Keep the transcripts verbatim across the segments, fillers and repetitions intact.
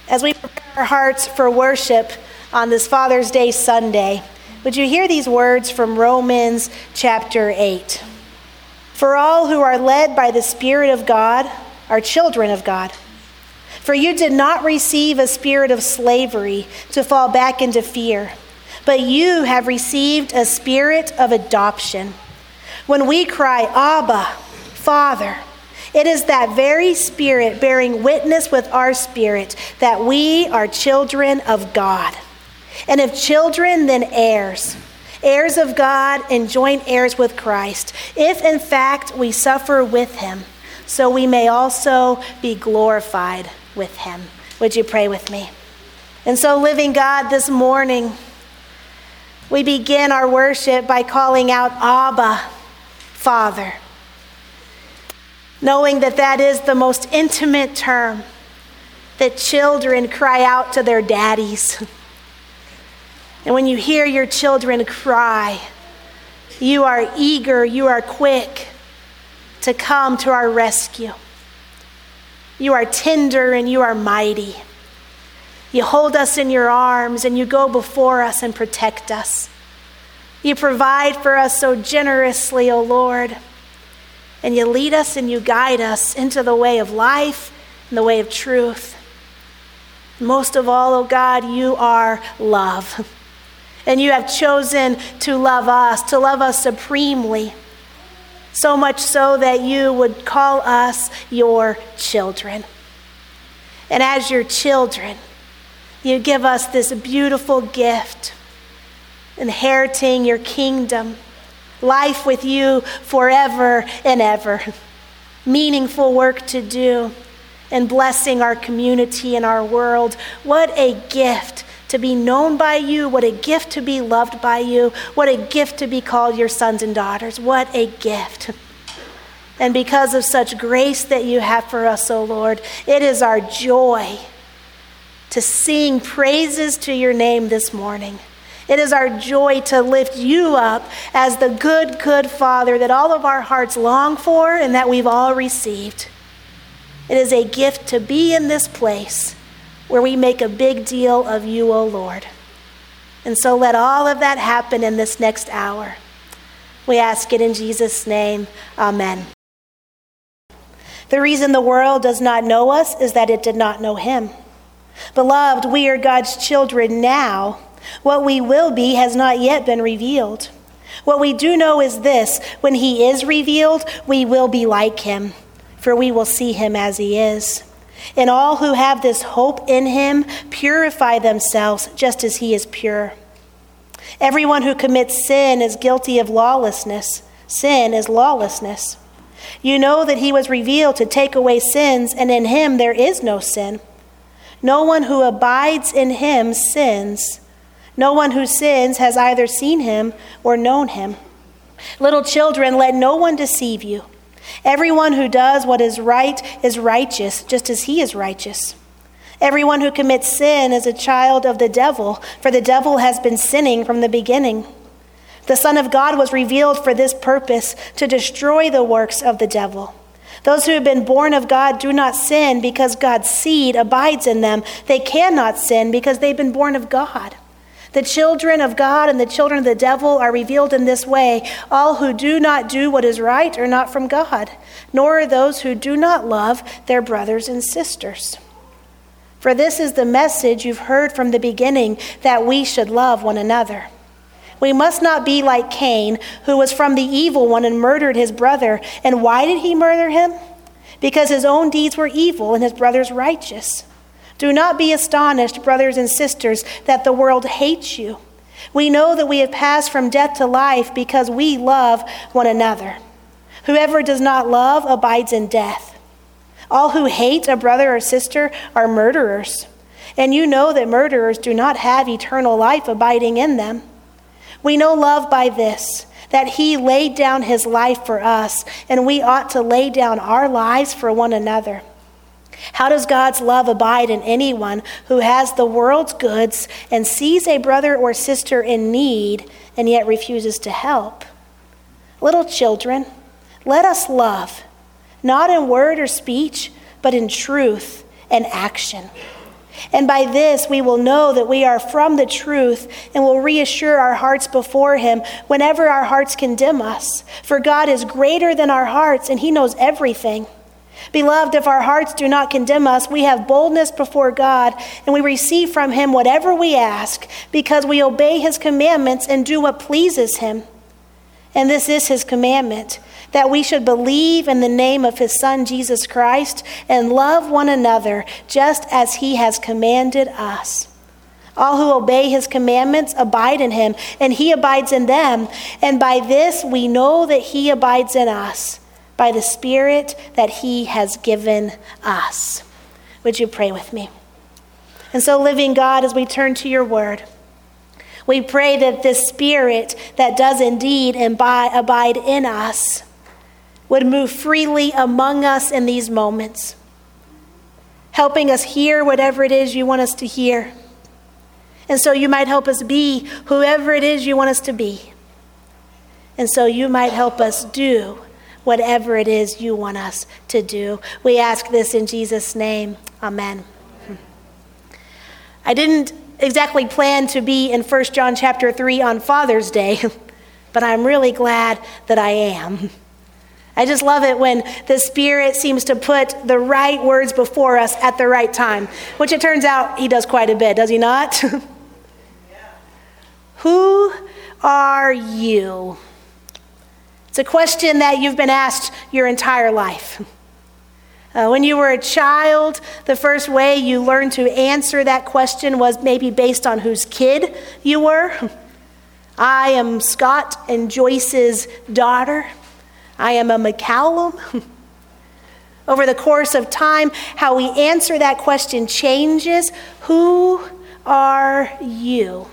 As we prepare our hearts for worship on this Father's Day Sunday, would you hear these words from Romans chapter eight? For all who are led by the Spirit of God are children of God. For you did not receive a spirit of slavery to fall back into fear, but you have received a spirit of adoption. When we cry, Abba, Father, it is that very Spirit bearing witness with our spirit that we are children of God. And if children, then heirs, heirs of God and joint heirs with Christ, if in fact we suffer with him, so we may also be glorified with him. Would you pray with me? And so, living God, this morning, we begin our worship by calling out Abba, Father, knowing that that is the most intimate term that children cry out to their daddies. And when you hear your children cry, you are eager, you are quick to come to our rescue. You are tender and you are mighty. You hold us in your arms and you go before us and protect us. You provide for us so generously, O Lord. And you lead us and you guide us into the way of life and the way of truth. Most of all, oh God, you are love. And you have chosen to love us, to love us supremely. So much so that you would call us your children. And as your children, you give us this beautiful gift, inheriting your kingdom, life with you forever and ever, meaningful work to do, and blessing our community and our world. What a gift to be known by you. What a gift to be loved by you. What a gift to be called your sons and daughters. What a gift. And because of such grace that you have for us, O Lord, it is our joy to sing praises to your name this morning. It is our joy to lift you up as the good, good Father that all of our hearts long for and that we've all received. It is a gift to be in this place where we make a big deal of you, O Lord. And so let all of that happen in this next hour. We ask it in Jesus' name. Amen. The reason the world does not know us is that it did not know him. Beloved, we are God's children now. What we will be has not yet been revealed. What we do know is this: when he is revealed, we will be like him, for we will see him as he is. And all who have this hope in him purify themselves just as he is pure. Everyone who commits sin is guilty of lawlessness. Sin is lawlessness. You know that he was revealed to take away sins, and in him there is no sin. No one who abides in him sins. No one who sins has either seen him or known him. Little children, let no one deceive you. Everyone who does what is right is righteous, just as he is righteous. Everyone who commits sin is a child of the devil, for the devil has been sinning from the beginning. The Son of God was revealed for this purpose, to destroy the works of the devil. Those who have been born of God do not sin because God's seed abides in them. They cannot sin because they've been born of God. The children of God and the children of the devil are revealed in this way. All who do not do what is right are not from God, nor are those who do not love their brothers and sisters. For this is the message you've heard from the beginning, that we should love one another. We must not be like Cain, who was from the evil one and murdered his brother. And why did he murder him? Because his own deeds were evil and his brother's righteous. Do not be astonished, brothers and sisters, that the world hates you. We know that we have passed from death to life because we love one another. Whoever does not love abides in death. All who hate a brother or sister are murderers. And you know that murderers do not have eternal life abiding in them. We know love by this, that he laid down his life for us, and we ought to lay down our lives for one another. How does God's love abide in anyone who has the world's goods and sees a brother or sister in need and yet refuses to help? Little children, let us love, not in word or speech, but in truth and action. And by this we will know that we are from the truth and will reassure our hearts before him whenever our hearts condemn us. For God is greater than our hearts, and he knows everything. Beloved, if our hearts do not condemn us, we have boldness before God, and we receive from him whatever we ask, because we obey his commandments and do what pleases him. And this is his commandment, that we should believe in the name of his Son, Jesus Christ, and love one another just as he has commanded us. All who obey his commandments abide in him, and he abides in them. And by this we know that he abides in us, by the Spirit that he has given us. Would you pray with me? And so, living God, as we turn to your word, we pray that this Spirit that does indeed abide in us would move freely among us in these moments, helping us hear whatever it is you want us to hear. And so you might help us be whoever it is you want us to be. And so you might help us do whatever it is you want us to do. We ask this in Jesus' name. Amen. I didn't exactly plan to be in First John chapter three on Father's Day, but I'm really glad that I am. I just love it when the Spirit seems to put the right words before us at the right time, which it turns out he does quite a bit, does he not? Yeah. Who are you? It's a question that you've been asked your entire life. Uh, when you were a child, the first way you learned to answer that question was maybe based on whose kid you were. I am Scott and Joyce's daughter. I am a McCallum. Over the course of time, how we answer that question changes. Who are you?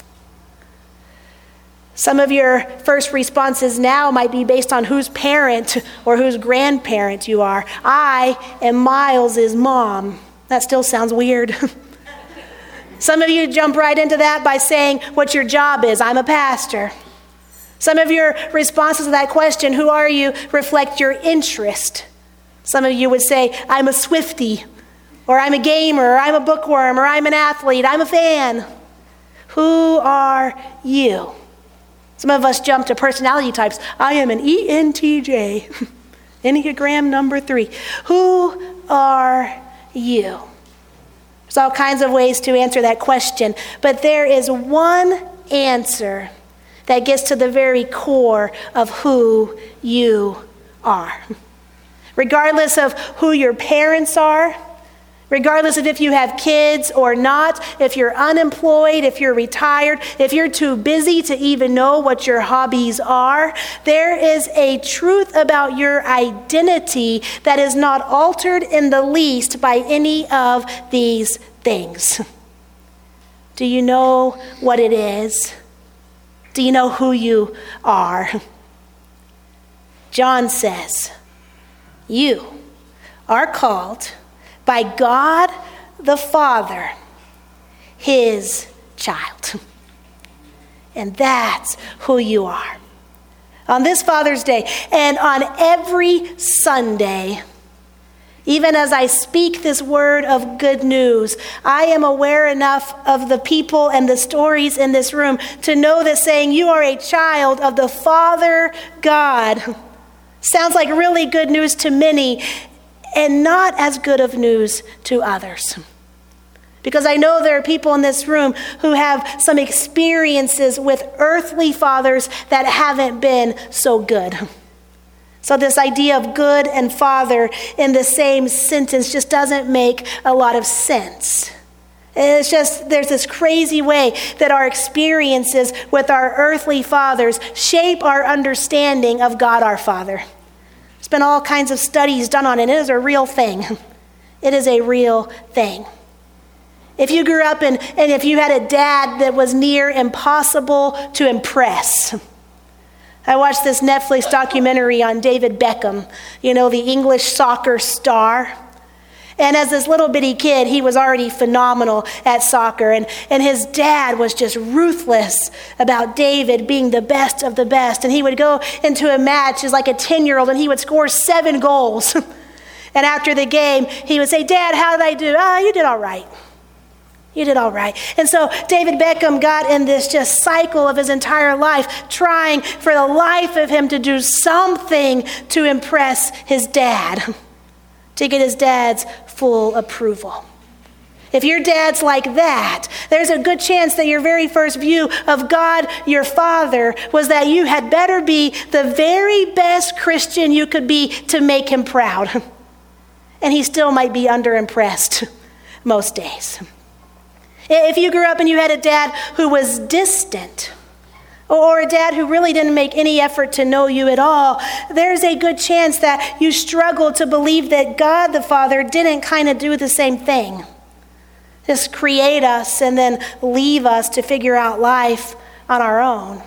Some of your first responses now might be based on whose parent or whose grandparent you are. I am Miles's mom. That still sounds weird. Some of you jump right into that by saying what your job is. I'm a pastor. Some of your responses to that question, who are you, reflect your interest. Some of you would say, I'm a Swiftie, or I'm a gamer, or I'm a bookworm, or I'm an athlete, I'm a fan. Who are you? Some of us jump to personality types. I am an E N T J, Enneagram number three. Who are you? There's all kinds of ways to answer that question, but there is one answer that gets to the very core of who you are. Regardless of who your parents are, regardless of if you have kids or not, if you're unemployed, if you're retired, if you're too busy to even know what your hobbies are, there is a truth about your identity that is not altered in the least by any of these things. Do you know what it is? Do you know who you are? John says, you are called by God the Father, his child. And that's who you are. On this Father's Day and on every Sunday, even as I speak this word of good news, I am aware enough of the people and the stories in this room to know that saying you are a child of the Father God sounds like really good news to many, and not as good of news to others. Because I know there are people in this room who have some experiences with earthly fathers that haven't been so good. So this idea of good and father in the same sentence just doesn't make a lot of sense. It's just, there's this crazy way that our experiences with our earthly fathers shape our understanding of God our Father. There's been all kinds of studies done on it. It is a real thing. It is a real thing. If you grew up and, and if you had a dad that was near impossible to impress. I watched this Netflix documentary on David Beckham, you know, the English soccer star. And as this little bitty kid, he was already phenomenal at soccer. And, and his dad was just ruthless about David being the best of the best. And he would go into a match as like a ten-year-old and he would score seven goals. And after the game, he would say, Dad, how did I do? Ah, oh, you did all right. You did all right. And so David Beckham got in this just cycle of his entire life, trying for the life of him to do something to impress his dad, to get his dad's full approval. If your dad's like that, there's a good chance that your very first view of God, your father, was that you had better be the very best Christian you could be to make him proud. And he still might be underimpressed most days. If you grew up and you had a dad who was distant, or a dad who really didn't make any effort to know you at all, there's a good chance that you struggle to believe that God the Father didn't kind of do the same thing. Just create us and then leave us to figure out life on our own.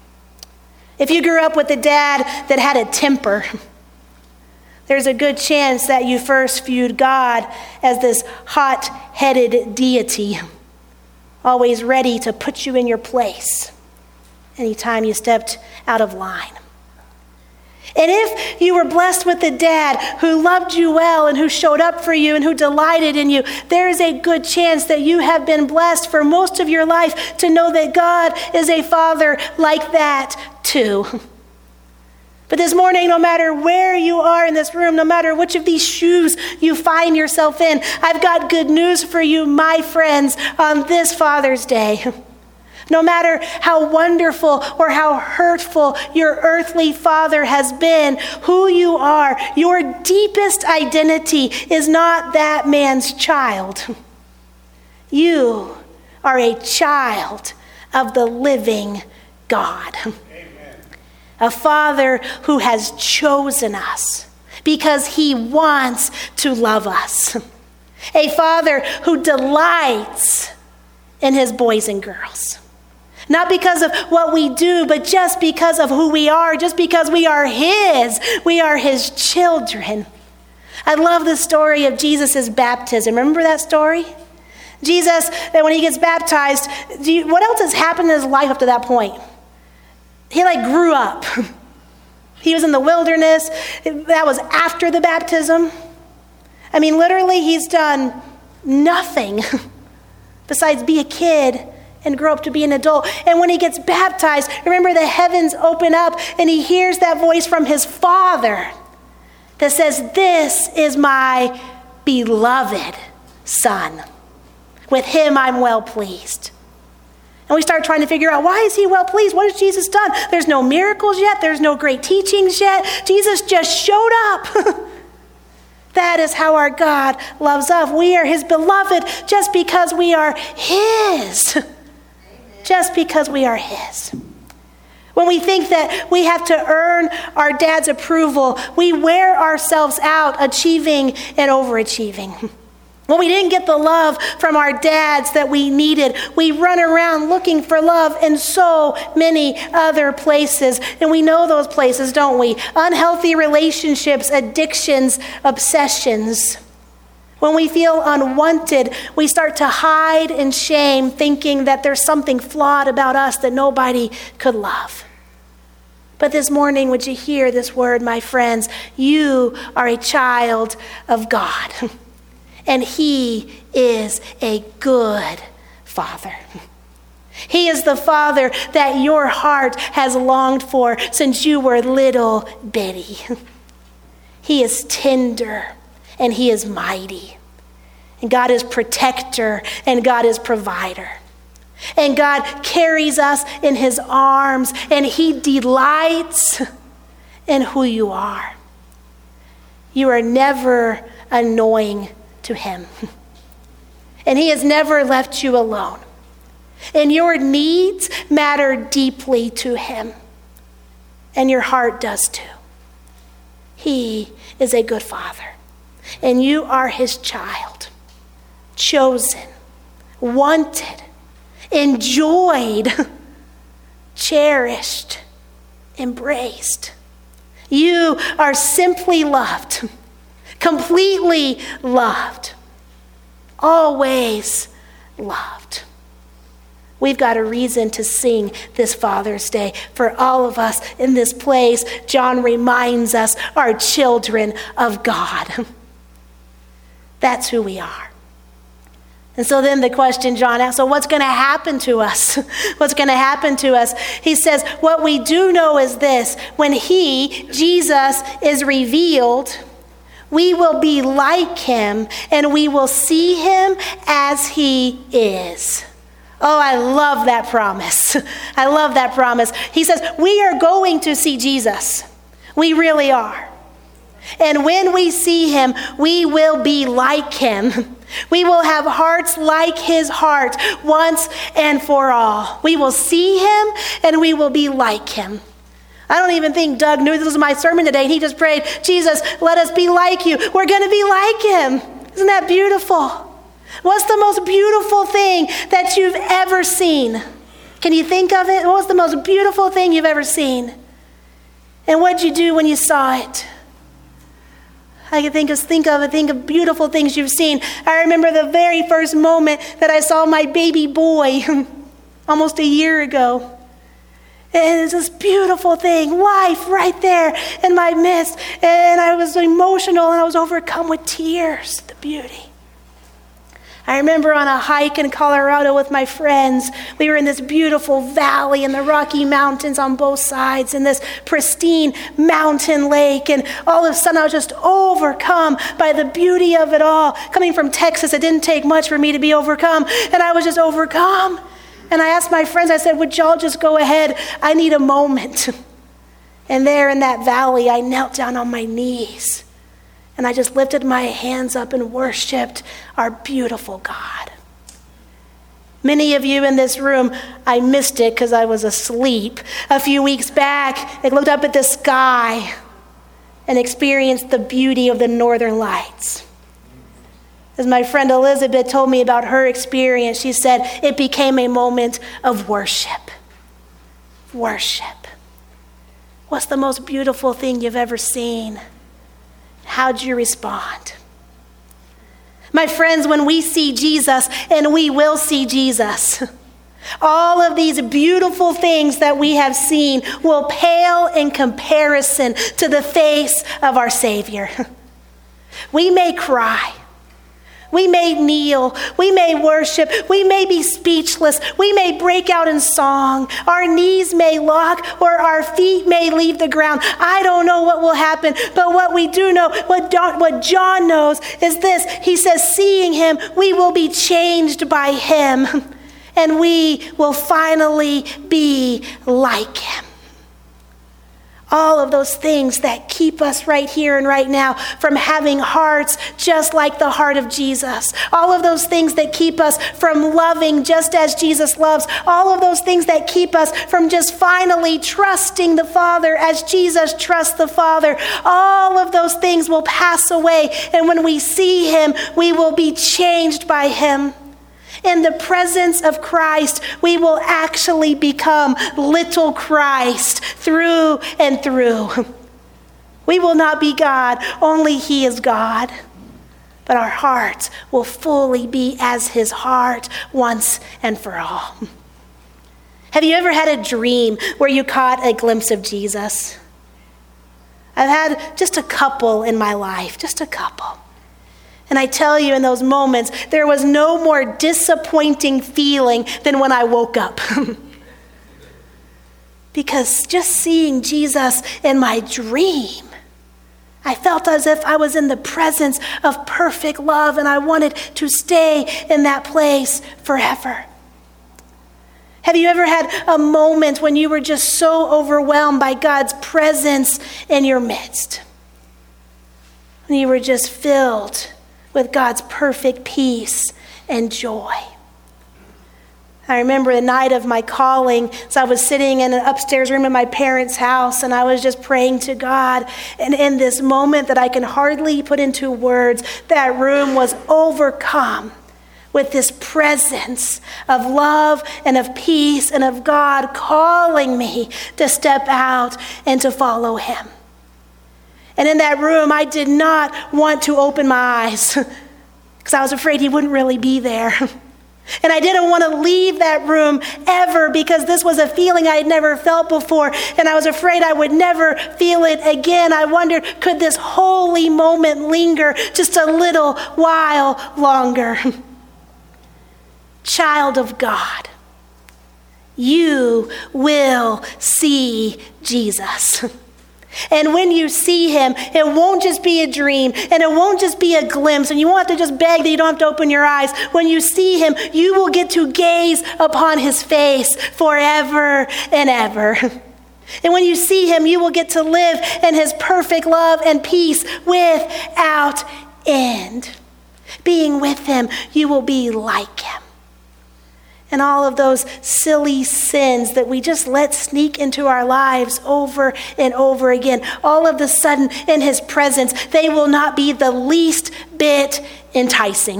If you grew up with a dad that had a temper, there's a good chance that you first viewed God as this hot-headed deity, always ready to put you in your place anytime you stepped out of line. And if you were blessed with a dad who loved you well and who showed up for you and who delighted in you, there is a good chance that you have been blessed for most of your life to know that God is a father like that too. But this morning, no matter where you are in this room, no matter which of these shoes you find yourself in, I've got good news for you, my friends, on this Father's Day. No matter how wonderful or how hurtful your earthly father has been, who you are, your deepest identity is not that man's child. You are a child of the living God. A father who has chosen us because he wants to love us. A father who delights in his boys and girls. Not because of what we do, but just because of who we are, just because we are his. We are his children. I love the story of Jesus' baptism. Remember that story? Jesus, when he gets baptized, do you, what else has happened in his life up to that point? He like grew up. He was in the wilderness. That was after the baptism. I mean, literally, he's done nothing besides be a kid and grow up to be an adult. And when he gets baptized, remember the heavens open up and he hears that voice from his Father that says, "This is my beloved Son. With him I'm well pleased." And we start trying to figure out, why is he well pleased? What has Jesus done? There's no miracles yet. There's no great teachings yet. Jesus just showed up. That is how our God loves us. We are his beloved just because we are his. Amen. Just because we are his. When we think that we have to earn our dad's approval, we wear ourselves out achieving and overachieving. When we didn't get the love from our dads that we needed, we run around looking for love in so many other places. And we know those places, don't we? Unhealthy relationships, addictions, obsessions. When we feel unwanted, we start to hide in shame, thinking that there's something flawed about us that nobody could love. But this morning, would you hear this word, my friends? You are a child of God. And he is a good father. He is the father that your heart has longed for since you were little bitty. He is tender and he is mighty. And God is protector and God is provider. And God carries us in his arms and he delights in who you are. You are never annoying to him. And he has never left you alone. And your needs matter deeply to him. And your heart does too. He is a good father. And you are his child. Chosen, wanted, enjoyed, cherished, embraced. You are simply loved. Completely loved. Always loved. We've got a reason to sing this Father's Day. For all of us in this place, John reminds us, are children of God. That's who we are. And so then the question John asked, so what's going to happen to us? What's going to happen to us? He says, what we do know is this: when he, Jesus, is revealed, we will be like him, and we will see him as he is. Oh, I love that promise. I love that promise. He says, we are going to see Jesus. We really are. And when we see him, we will be like him. We will have hearts like his heart once and for all. We will see him and we will be like him. I don't even think Doug knew this was my sermon today. And he just prayed, Jesus, let us be like you. We're going to be like him. Isn't that beautiful? What's the most beautiful thing that you've ever seen? Can you think of it? What was the most beautiful thing you've ever seen? And what'd you do when you saw it? I can think of, think of, think of beautiful things you've seen. I remember the very first moment that I saw my baby boy almost a year ago. And it's this beautiful thing, life right there in my midst. And I was emotional and I was overcome with tears, the beauty. I remember on a hike in Colorado with my friends, we were in this beautiful valley in the Rocky Mountains on both sides, in this pristine mountain lake. And all of a sudden I was just overcome by the beauty of it all. Coming from Texas, it didn't take much for me to be overcome. And I was just overcome. And I asked my friends, I said, would y'all just go ahead? I need a moment. And there in that valley, I knelt down on my knees. And I just lifted my hands up and worshiped our beautiful God. Many of you in this room, I missed it because I was asleep. A few weeks back, I looked up at the sky and experienced the beauty of the northern lights. As my friend Elizabeth told me about her experience, she said it became a moment of worship. Worship. What's the most beautiful thing you've ever seen? How'd you respond? My friends, when we see Jesus, and we will see Jesus, all of these beautiful things that we have seen will pale in comparison to the face of our Savior. We may cry. We may kneel, we may worship, we may be speechless, we may break out in song, our knees may lock, or our feet may leave the ground. I don't know what will happen, but what we do know, what, Don, what John knows is this. He says, seeing him, we will be changed by him, and we will finally be like him. All of those things that keep us right here and right now from having hearts just like the heart of Jesus. All of those things that keep us from loving just as Jesus loves. All of those things that keep us from just finally trusting the Father as Jesus trusts the Father. All of those things will pass away. And when we see him, we will be changed by him. In the presence of Christ, we will actually become little Christ through and through. We will not be God, only he is God. But our hearts will fully be as his heart once and for all. Have you ever had a dream where you caught a glimpse of Jesus? I've had just a couple in my life, just a couple. And I tell you, in those moments, there was no more disappointing feeling than when I woke up. Because just seeing Jesus in my dream, I felt as if I was in the presence of perfect love, and I wanted to stay in that place forever. Have you ever had a moment when you were just so overwhelmed by God's presence in your midst? When you were just filled with God's perfect peace and joy. I remember the night of my calling, so I was sitting in an upstairs room in my parents' house, and I was just praying to God. And in this moment that I can hardly put into words, that room was overcome with this presence of love and of peace and of God calling me to step out and to follow him. And in that room, I did not want to open my eyes because I was afraid he wouldn't really be there. And I didn't want to leave that room ever because this was a feeling I had never felt before. And I was afraid I would never feel it again. I wondered, could this holy moment linger just a little while longer? child of God, you will see Jesus. And when you see him, it won't just be a dream, and it won't just be a glimpse, and you won't have to just beg that you don't have to open your eyes. When you see him, you will get to gaze upon his face forever and ever. And when you see him, you will get to live in his perfect love and peace without end. Being with him, you will be like him. And all of those silly sins that we just let sneak into our lives over and over again, all of a sudden in his presence, they will not be the least bit enticing.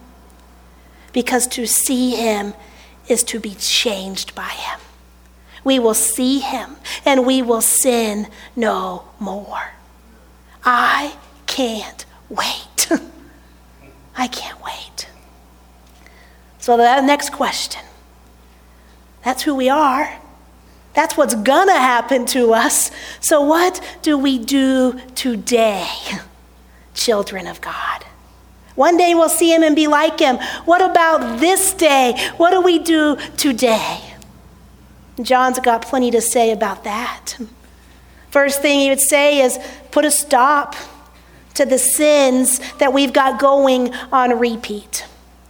Because to see him is to be changed by him. We will see him and we will sin no more. I can't wait. I can't wait. So the next question, that's who we are. That's what's gonna happen to us. So what do we do today, children of God? One day we'll see him and be like him. What about this day? What do we do today? John's got plenty to say about that. First thing he would say is put a stop to the sins that we've got going on repeat.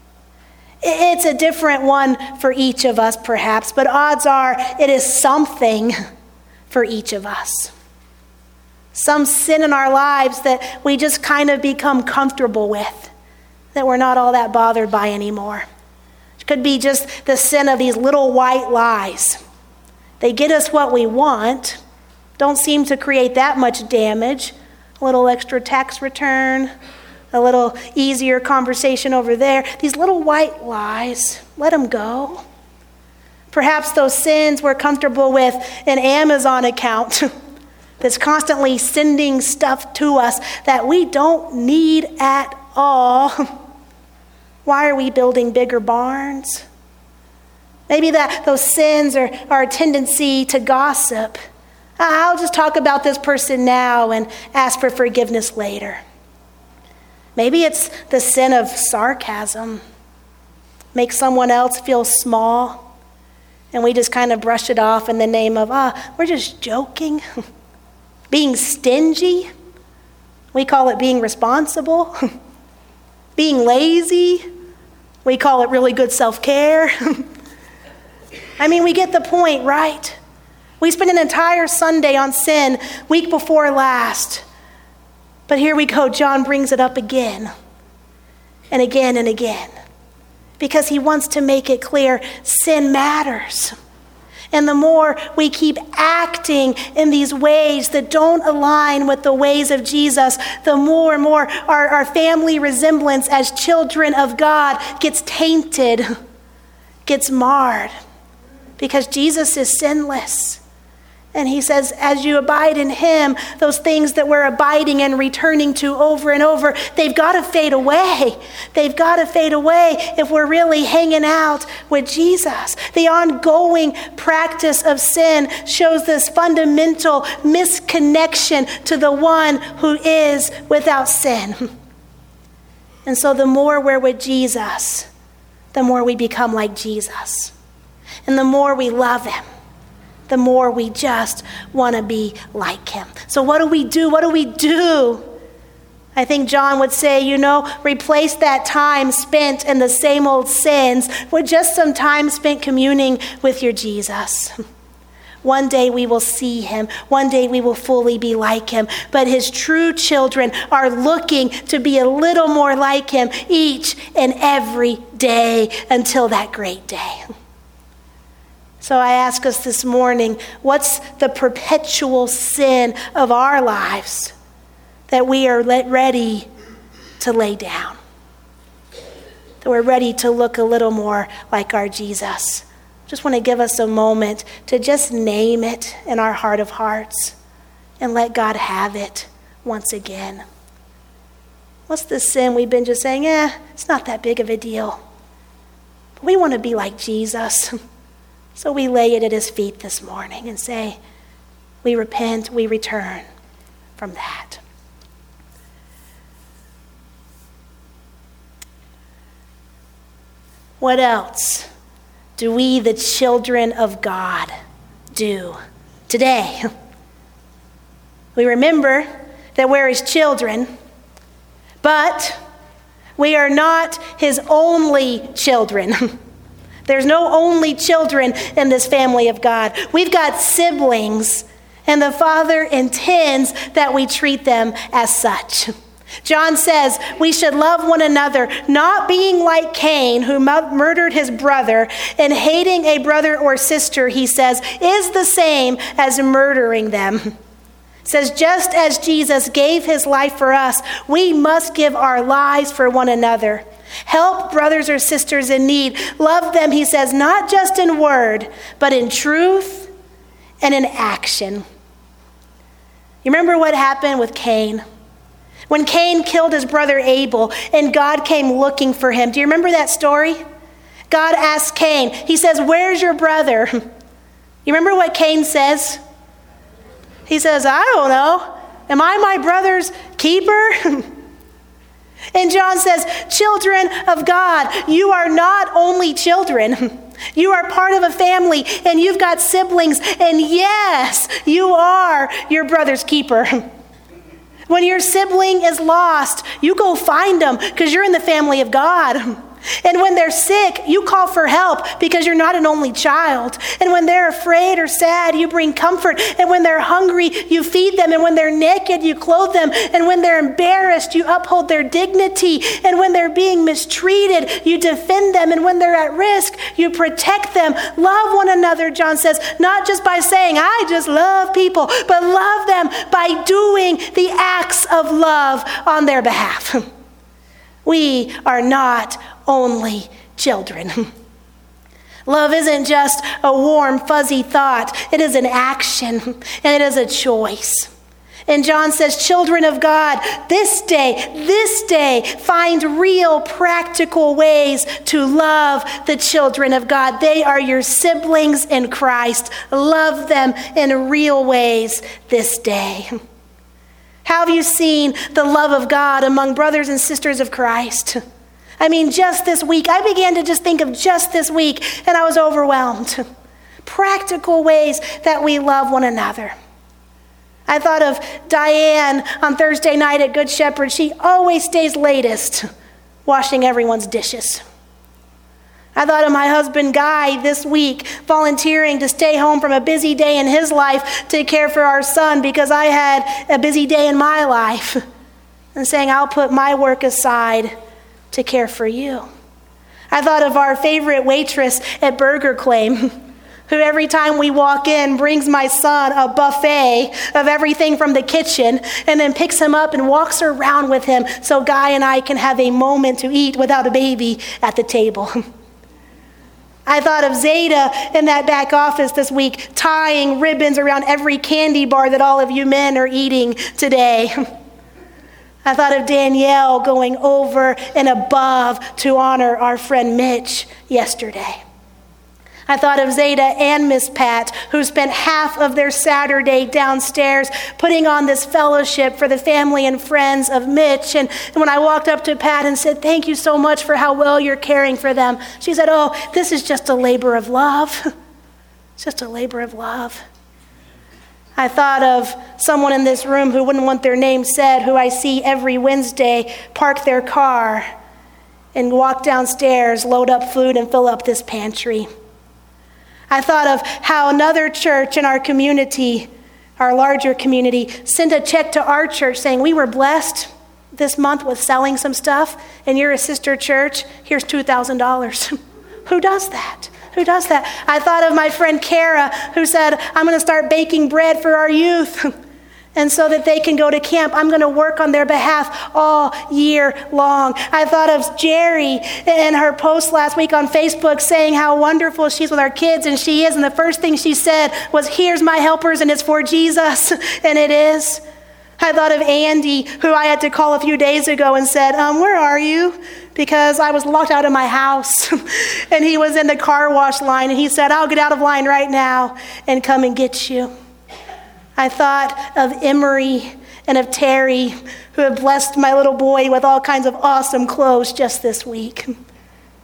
It's a different one for each of us, perhaps, but odds are it is something for each of us. Some sin in our lives that we just kind of become comfortable with, that we're not all that bothered by anymore. It could be just the sin of these little white lies. They get us what we want, don't seem to create that much damage. A little extra tax return, a little easier conversation over there. These little white lies, let them go. Perhaps those sins we're comfortable with an Amazon account that's constantly sending stuff to us that we don't need at all. Why are we building bigger barns? Maybe that those sins are our tendency to gossip. I'll just talk about this person now and ask for forgiveness later. Maybe it's the sin of sarcasm. Make someone else feel small, and we just kind of brush it off in the name of, ah, we're just joking. Being stingy, we call it being responsible. Being lazy, we call it really good self-care. I mean, we get the point, right? We spend an entire Sunday on sin, week before last. But here we go, John brings it up again and again and again because he wants to make it clear sin matters. And the more we keep acting in these ways that don't align with the ways of Jesus, the more and more our, our family resemblance as children of God gets tainted, gets marred, because Jesus is sinless. And he says, as you abide in him, those things that we're abiding and returning to over and over, they've got to fade away. They've got to fade away if we're really hanging out with Jesus. The ongoing practice of sin shows this fundamental misconnection to the one who is without sin. And so the more we're with Jesus, the more we become like Jesus. And the more we love him, the more we just want to be like him. So what do we do? What do we do? I think John would say, you know, replace that time spent in the same old sins with just some time spent communing with your Jesus. One day we will see him. One day we will fully be like him. But his true children are looking to be a little more like him each and every day until that great day. So I ask us this morning, what's the perpetual sin of our lives that we are ready to lay down? That we're ready to look a little more like our Jesus. Just want to give us a moment to just name it in our heart of hearts and let God have it once again. What's the sin we've been just saying, eh, it's not that big of a deal. But we want to be like Jesus. So we lay it at his feet this morning and say, we repent, we return from that. what else do we, the children of God, do today? We remember that we're his children, but we are not his only children. There's no only children in this family of God. We've got siblings, and the Father intends that we treat them as such. John says we should love one another, not being like Cain, who murdered his brother, and hating a brother or sister, he says, is the same as murdering them. It says, just as Jesus gave his life for us, we must give our lives for one another. Help brothers or sisters in need. Love them, he says, not just in word, but in truth and in action. You remember what happened with Cain? When Cain killed his brother Abel and God came looking for him. Do you remember that story? God asked Cain, he says, where's your brother? You remember what Cain says? He says, I don't know. Am I my brother's keeper? And John says, children of God, you are not only children. You are part of a family and you've got siblings. And yes, you are your brother's keeper. When your sibling is lost, you go find them because you're in the family of God. And when they're sick, you call for help because you're not an only child. And when they're afraid or sad, you bring comfort. And when they're hungry, you feed them. And when they're naked, you clothe them. And when they're embarrassed, you uphold their dignity. And when they're being mistreated, you defend them. And when they're at risk, you protect them. Love one another, John says, not just by saying, I just love people, but love them by doing the acts of love on their behalf. We are not only children. Love isn't just a warm, fuzzy thought. It is an action, and it is a choice. And John says, children of God, this day, this day, find real practical ways to love the children of God. They are your siblings in Christ. Love them in real ways this day. How have you seen the love of God among brothers and sisters of Christ? I mean, just this week, I began to just think of just this week, and I was overwhelmed. Practical ways that we love one another. I thought of Diane on Thursday night at Good Shepherd. She always stays latest, washing everyone's dishes. I thought of my husband, Guy, this week, volunteering to stay home from a busy day in his life to care for our son because I had a busy day in my life. And saying, I'll put my work aside to care for you. I thought of our favorite waitress at Burger Claim, who every time we walk in brings my son a buffet of everything from the kitchen and then picks him up and walks around with him so Guy and I can have a moment to eat without a baby at the table. I thought of Zeta in that back office this week, tying ribbons around every candy bar that all of you men are eating today. I thought of Danielle going over and above to honor our friend Mitch yesterday. I thought of Zeta and Miss Pat, who spent half of their Saturday downstairs putting on this fellowship for the family and friends of Mitch. And when I walked up to Pat and said, thank you so much for how well you're caring for them, she said, oh, this is just a labor of love. It's just a labor of love. I thought of someone in this room who wouldn't want their name said, who I see every Wednesday park their car and walk downstairs, load up food, and fill up this pantry. I thought of how another church in our community, our larger community, sent a check to our church saying, we were blessed this month with selling some stuff, and you're a sister church, here's two thousand dollars. Who does that? Who does that? I thought of my friend Kara, who said, I'm going to start baking bread for our youth. And so that they can go to camp, I'm going to work on their behalf all year long. I thought of Jerry and her post last week on Facebook saying how wonderful she's with our kids, and she is. And the first thing she said was, here's my helpers, and it's for Jesus. And it is. I thought of Andy, who I had to call a few days ago and said, um, where are you? Because I was locked out of my house. And he was in the car wash line, and he said, I'll get out of line right now and come and get you. I thought of Emery and of Terry, who have blessed my little boy with all kinds of awesome clothes just this week.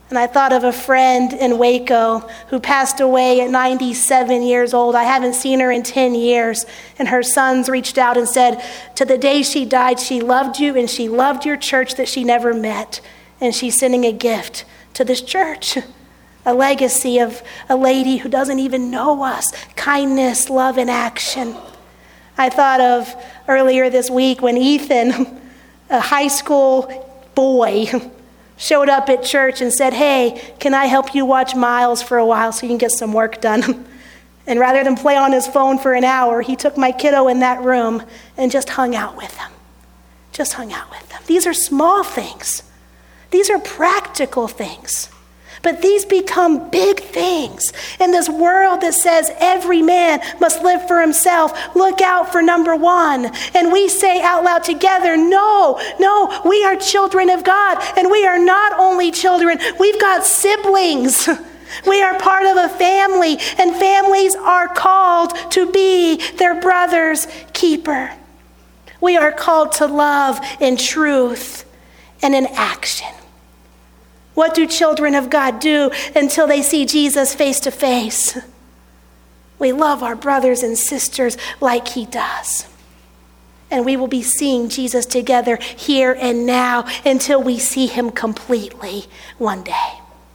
And I thought of a friend in Waco who passed away at ninety-seven years old. I haven't seen her in ten years. And her sons reached out and said, to the day she died, she loved you and she loved your church that she never met. And she's sending a gift to this church, a legacy of a lady who doesn't even know us. Kindness, love in action. I thought of earlier this week when Ethan, a high school boy, showed up at church and said, hey, can I help you watch Miles for a while so you can get some work done? And rather than play on his phone for an hour, he took my kiddo in that room and just hung out with him. Just hung out with them. These are small things. These are practical things. But these become big things in this world that says every man must live for himself. Look out for number one. And we say out loud together, no, no, we are children of God. And we are not only children, we've got siblings. We are part of a family, and families are called to be their brother's keeper. We are called to love in truth and in action. What do children of God do until they see Jesus face to face? We love our brothers and sisters like he does. And we will be seeing Jesus together here and now until we see him completely one day.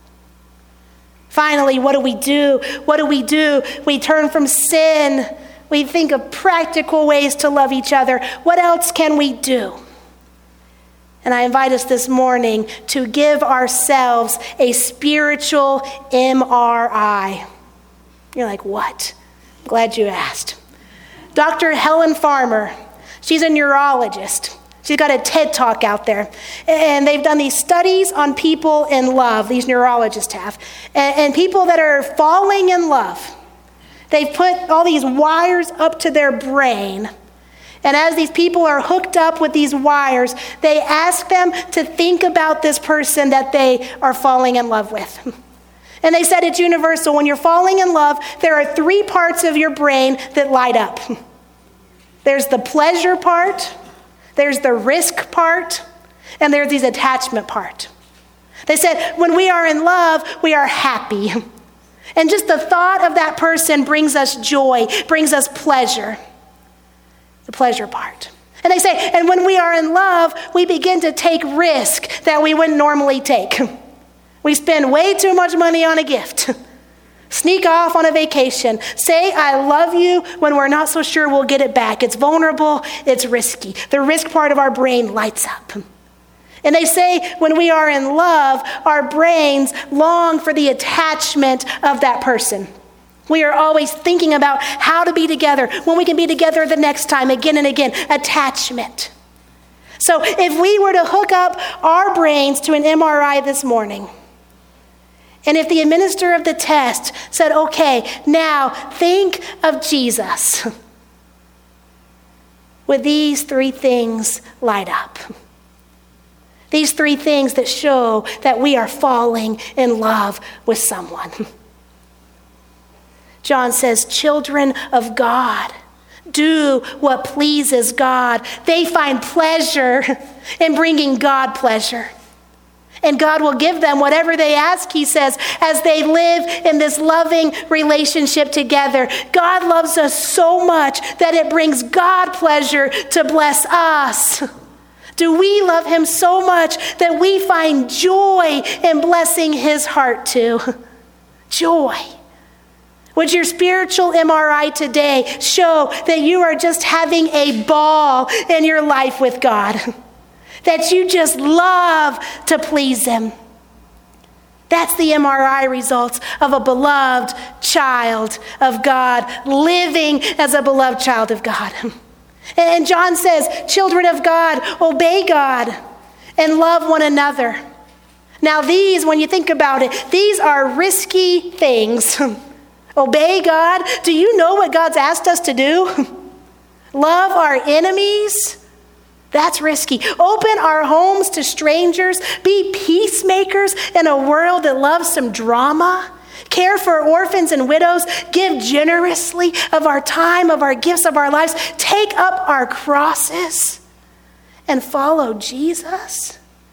Finally, what do we do? What do we do? We turn from sin. We think of practical ways to love each other. What else can we do? And I invite us this morning to give ourselves a spiritual M R I. You're like, what? I'm glad you asked. Doctor Helen Farmer, she's a neurologist. She's got a TED Talk out there. And they've done these studies on people in love, these neurologists have, and, and people that are falling in love. They've put all these wires up to their brain. And as these people are hooked up with these wires, they ask them to think about this person that they are falling in love with. And they said it's universal. When you're falling in love, there are three parts of your brain that light up. There's the pleasure part, there's the risk part, and there's the attachment part. They said when we are in love, we are happy. And just the thought of that person brings us joy, brings us pleasure. The pleasure part. And they say, and when we are in love, we begin to take risk that we wouldn't normally take. We spend way too much money on a gift. Sneak off on a vacation. Say, I love you when we're not so sure we'll get it back. It's vulnerable, it's risky. The risk part of our brain lights up. And they say when we are in love, our brains long for the attachment of that person. We are always thinking about how to be together, when we can be together the next time, again and again. Attachment. So if we were to hook up our brains to an M R I this morning, and if the administrator of the test said, okay, now think of Jesus, would these three things light up? These three things that show that we are falling in love with someone. John says, children of God, do what pleases God. They find pleasure in bringing God pleasure. And God will give them whatever they ask, he says, as they live in this loving relationship together. God loves us so much that it brings God pleasure to bless us. Do we love him so much that we find joy in blessing his heart too? Joy. Would your spiritual M R I today show that you are just having a ball in your life with God? That you just love to please him? That's the M R I results of a beloved child of God, living as a beloved child of God. And John says, children of God, obey God and love one another. Now these, when you think about it, these are risky things. Obey God. Do you know what God's asked us to do? Love our enemies. That's risky. Open our homes to strangers. Be peacemakers in a world that loves some drama. Care for orphans and widows. Give generously of our time, of our gifts, of our lives. Take up our crosses and follow Jesus.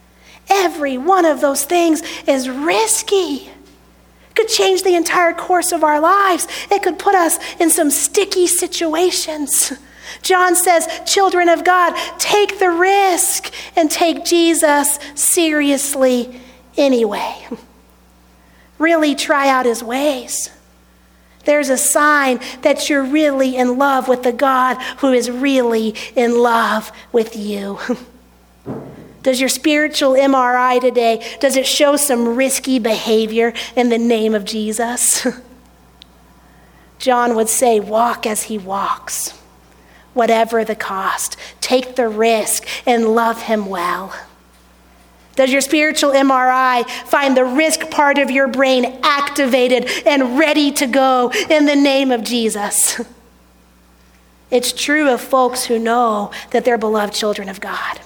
Every one of those things is risky. It could change the entire course of our lives. It could put us in some sticky situations. John says, children of God, take the risk and take Jesus seriously anyway. Really try out his ways. There's a sign that you're really in love with the God who is really in love with you. Does your spiritual M R I today, does it show some risky behavior in the name of Jesus? John would say, walk as he walks, whatever the cost. Take the risk and love him well. Does your spiritual M R I find the risk part of your brain activated and ready to go in the name of Jesus? It's true of folks who know that they're beloved children of God.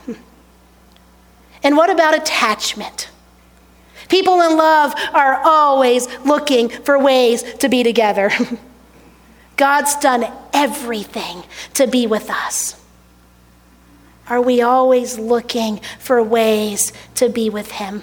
And what about attachment? People in love are always looking for ways to be together. God's done everything to be with us. Are we always looking for ways to be with him?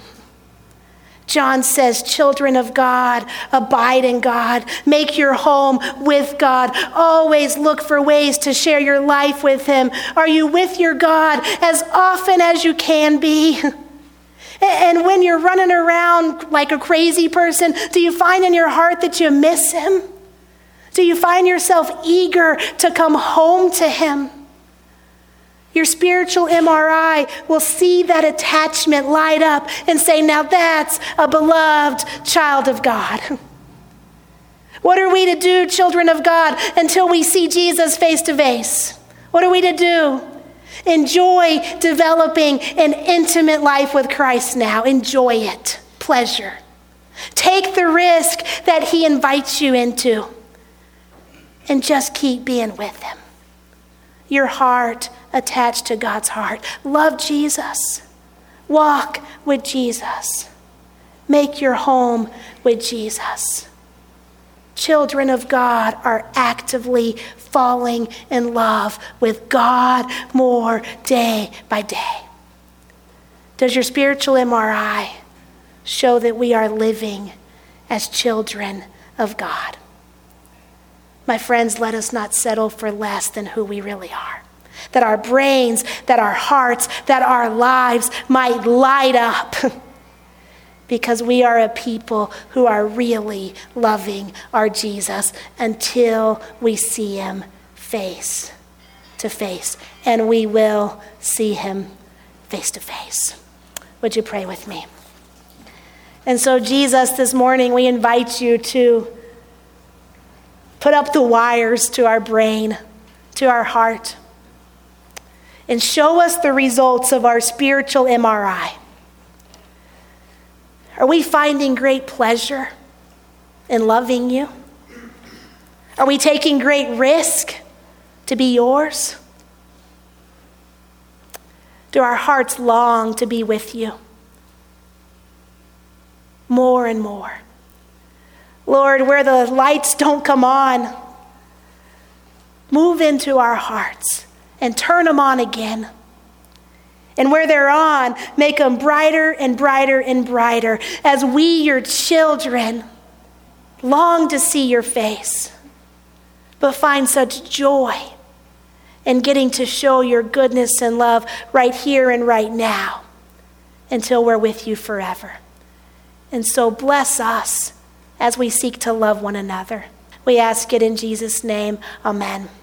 John says, children of God, abide in God. Make your home with God. Always look for ways to share your life with him. Are you with your God as often as you can be? And when you're running around like a crazy person, do you find in your heart that you miss him? Do you find yourself eager to come home to him? Your spiritual M R I will see that attachment light up and say, now that's a beloved child of God. What are we to do, children of God, until we see Jesus face to face? What are we to do? Enjoy developing an intimate life with Christ now. Enjoy it. Pleasure. Take the risk that he invites you into and just keep being with him. Your heart attached to God's heart. Love Jesus. Walk with Jesus. Make your home with Jesus. Children of God are actively falling in love with God more day by day. Does your spiritual M R I show that we are living as children of God? My friends, let us not settle for less than who we really are. That our brains, that our hearts, that our lives might light up because we are a people who are really loving our Jesus until we see him face to face. And we will see him face to face. Would you pray with me? And so, Jesus, this morning we invite you to put up the wires to our brain, to our heart, and show us the results of our spiritual M R I. Are we finding great pleasure in loving you? Are we taking great risk to be yours? Do our hearts long to be with you more and more? Lord, where the lights don't come on, move into our hearts and turn them on again. And where they're on, make them brighter and brighter and brighter as we, your children, long to see your face, but find such joy in getting to show your goodness and love right here and right now until we're with you forever. And so bless us as we seek to love one another. We ask it in Jesus' name. Amen.